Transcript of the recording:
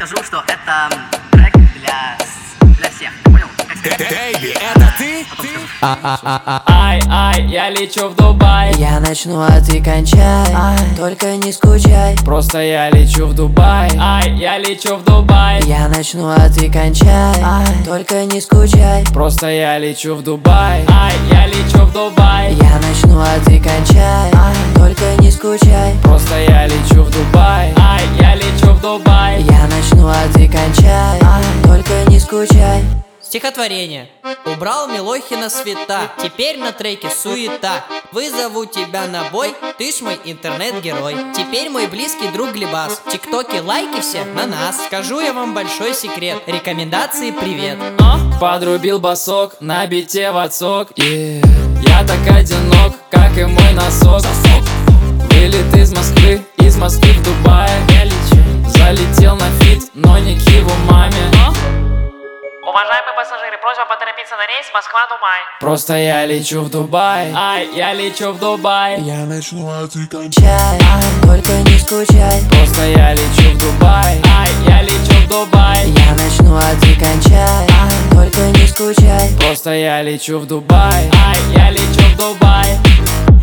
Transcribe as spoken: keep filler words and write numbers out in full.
скажу, что это трек для, для всех, понял? Бэйби, это ты? Ай, ай, я лечу в Дубай. Я начну, а ты кончай, ай, только не скучай. Просто я лечу в Дубай. Ай, я лечу в Дубай. Я начну, а ты кончай, ай, только не скучай. Просто я лечу в Дубай. Ай, я лечу в Дубай. Я начну, а ты кончай, ай, только не скучай. Просто я лечу в Дубай. Ай, я лечу в Дубай. Я начну, а ты кончай, ай, только не скучай. Стихотворение. Убрал Милохина света, теперь на треке суета. Вызову тебя на бой, ты ж мой интернет-герой. Теперь мой близкий друг Глебас. Тиктоки, лайки все на нас. Скажу я вам большой секрет, рекомендации привет. А? Подрубил басок, на бите в отсок. Yeah. Я так одинок, как и мой носок. Вылет из Москвы, из Москвы в Дубай. Я лечу. Залетел на фит, но не к его маме. А? Уважаемые пассажиры, просьба поторопиться на рейс Москва-Дубай. Просто я лечу в Дубай. Ай, я лечу в Дубай. Я начну, а ты кончай. Чай, ай, только не скучай. Просто я лечу в Дубай. Ай, я лечу в Дубай. Я начну, а ты кончай, ай, только не скучай. Просто я лечу в Дубай. Ай, я лечу в Дубай.